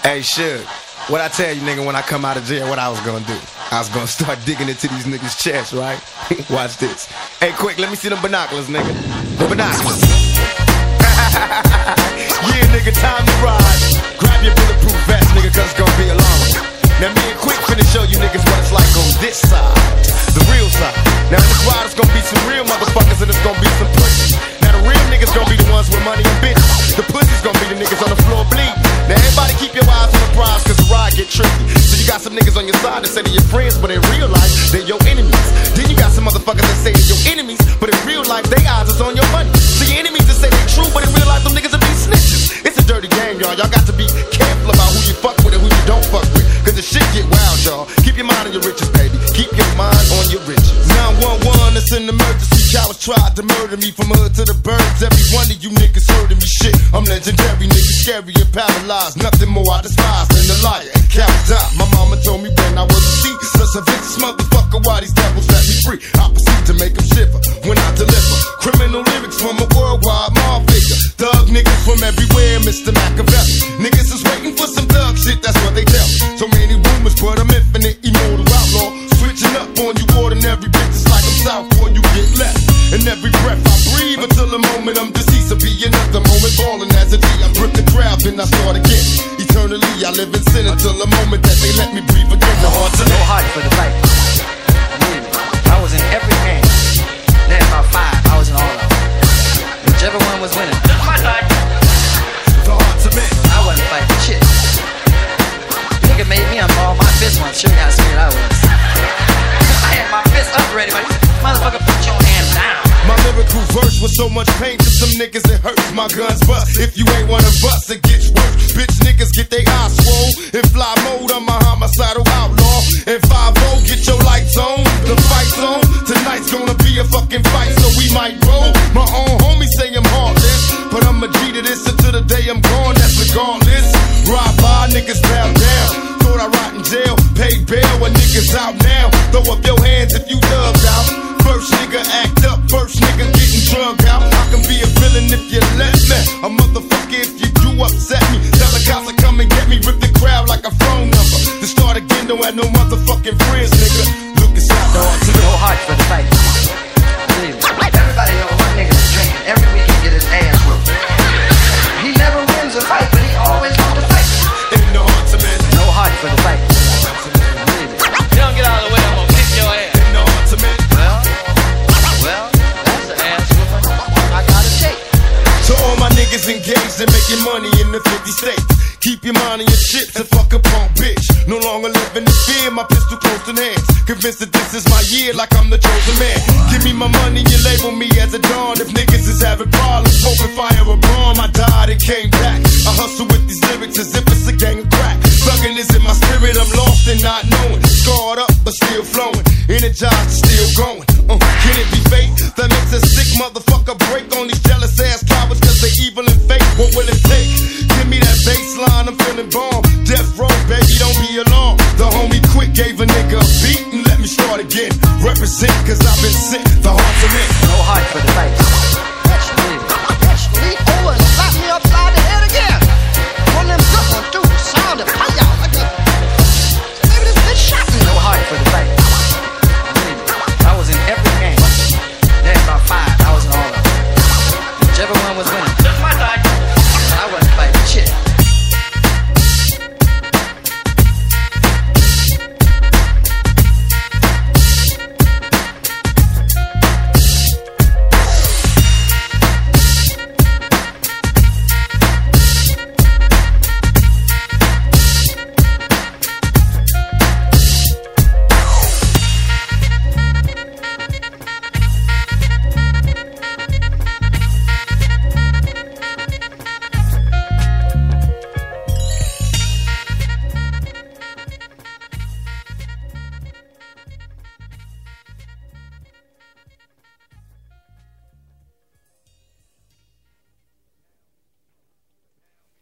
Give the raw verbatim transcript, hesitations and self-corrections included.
Hey, Suge, what I tell you, nigga, when I come out of jail, what I was gonna do? I was gonna start digging into these niggas' chests, right? Watch this. Hey, quick, let me see them binoculars, nigga. The binoculars. Yeah, nigga, time to ride. Grab your bulletproof vest, nigga, cause it's gonna be a long one. Now, me and Quick finna show you niggas what it's like on this side, the real side. Now, in this ride, it's gonna be some real motherfuckers and it's gonna be some pussies. Now, the real niggas gonna be the ones with money and bitches. The pussies gonna be the niggas on the floor bleeding. Now, everybody keep your eyes on the prize, cause the ride get tricky. So you got some niggas on your side that say they're your friends, but in real life, they're your enemies. Then you got some motherfuckers that say they're your enemies, but in real life, they eyes is on your money. So your enemies that say they true, but in real life, them niggas will be snitches. It's a dirty game, y'all. Y'all got to be careful about who you fuck with and who you don't fuck with, cause the shit get wild, y'all. Keep your mind on your riches, baby. Keep your mind on your riches. nine one one, it's an emergency. Cowards tried to murder me from hood to the birds. Every one of you niggas heard of me, shit. I'm legendary, niggas scary and paralyzed. Nothing more I despise than the liar and cowards die. My mama told me when I was a seed, such a vicious motherfucker, why these devils set me free? I proceed to make them shiver when I deliver criminal lyrics from a worldwide mob figure. Thug niggas from everywhere, Mister Machiavelli. Niggas is waiting for some thug shit, that's what they tell. So many rumors, but I'm infinite, immortal outlaw. Switching up on you ordinary bitches like I'm south, boy, you get left. And every breath I breathe until the moment I'm deceased. Will be another moment falling as a G. I grip the crowd, then I start again. Eternally, I live in sin until the moment that they let me breathe again. No heart to no heart for the fight. I was in every game. They had about five. I was in all of them. Whichever one was winning. My heart. The heart to me. I wasn't fighting shit. Nigga made me unball my fist once. Show you how scared I was. I had my fist up ready, but motherfucker, put your hand down. My lyrical verse was so much pain to some niggas it hurts. My guns bust. If you ain't one of us, it gets worse. Bitch niggas get they eyes swole. In fly mode, I'm a homicidal outlaw. In five oh, get your lights on. The fight's on. Tonight's gonna be a fucking fight, so we might roll. My own homie say I'm heartless, but I'm a G to this until the day I'm gone. That's regardless. Ride by, niggas bow down. Thought I rot in jail, pay bail when niggas out now. Throw up your hands if you thugged out. First nigga act up, first nigga getting drugged out. I can be a villain if you let me, a motherfucker if you do upset me. Tell the cops to come and get me, rip the crowd like a phone number. To start again, don't have no motherfucking friends, nigga. Look inside the heart to no heart for the fight. Everybody know what niggas is drinking. Every week he get his ass whooped. He never wins a fight, but he always wants to fight. In the heart to man. No heart for the fight. You don't get out of the way, I'm gonna kick your ass. In the heart to man. Well, well, that's the ass whooping I gotta take. To all my niggas engaged in making money in the fifty states. Keep your mind on your chips and fuck a punk bitch. No longer living in fear, my pistol close in hands. Convinced that this is my year like I'm the chosen man. Give me my money, you label me as a dawn. If niggas is having problems, hoping fire a bomb. I died and came back. I hustle with these lyrics as if it's a gang of crack. Thuggin' is in my spirit, I'm lost and not knowing. Scarred up but still flowing. Energized, still going. Uh, can it be fate that makes a sick motherfucker break on these jealous ass cowards cause they evil and fake? What will it take? Give me that baseline, I'm feeling born.